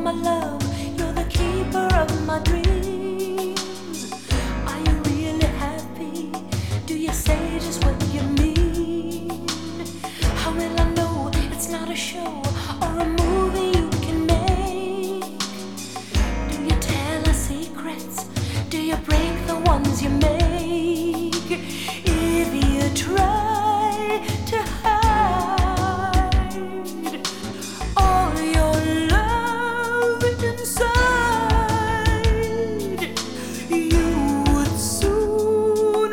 my love, you're the keeper of my dreams. Are you really happy? Do you say just what you mean? How will I know it's not a show or a movie you can make? Do you tell us secrets? Do you break the ones you make? If you try to hide all your love inside, you would soon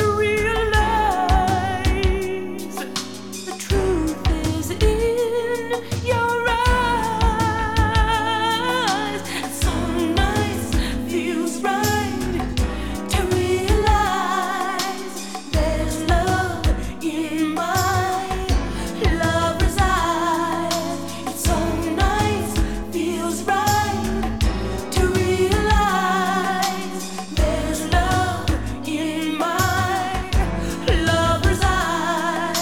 realize the truth is in your eyes. And some nights feels right to realize there's love in my lover's eyes. And some nights feels right to realize there's love in my lover's eyes.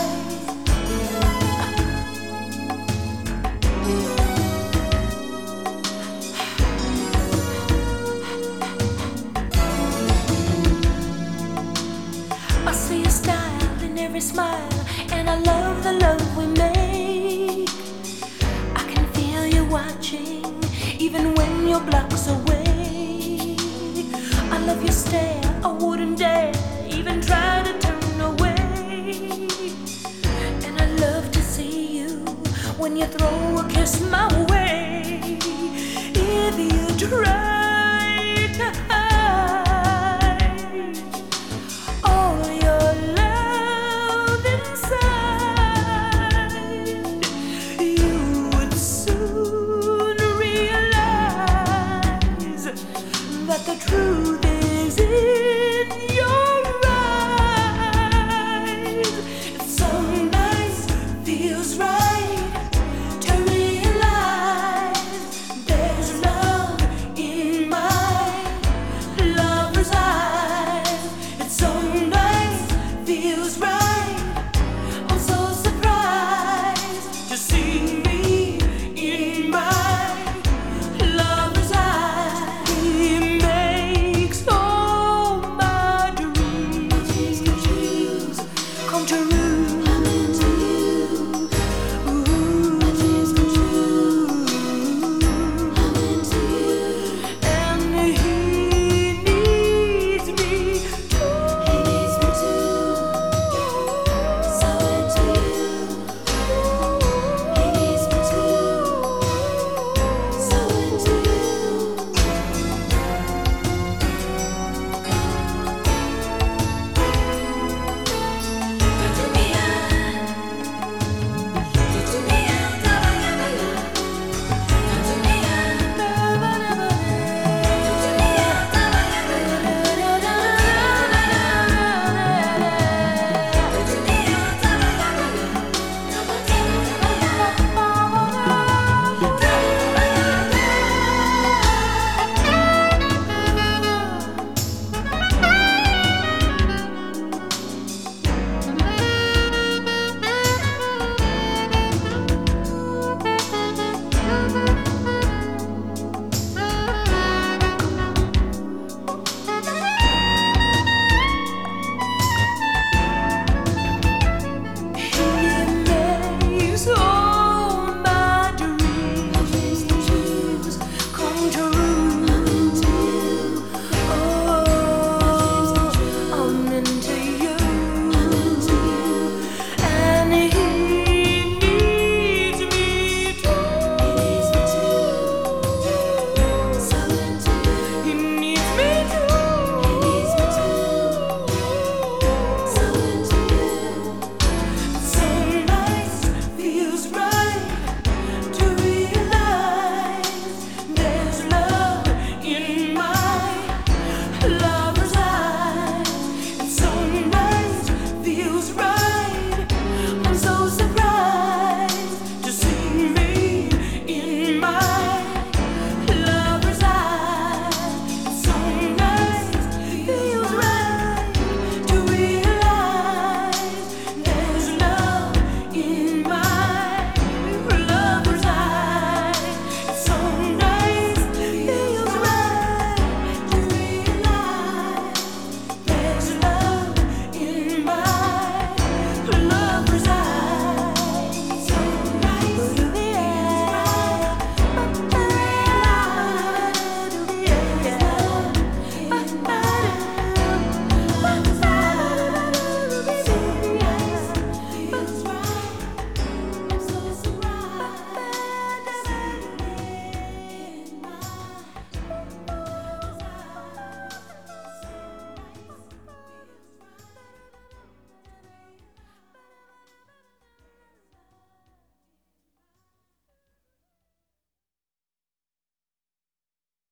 I see your style in every smile, and I love the love we make. I can feel you watching, even when your blocks away. I love your stare, I wouldn't dare even try to turn away. And I love to see you when you throw a kiss my way. If you try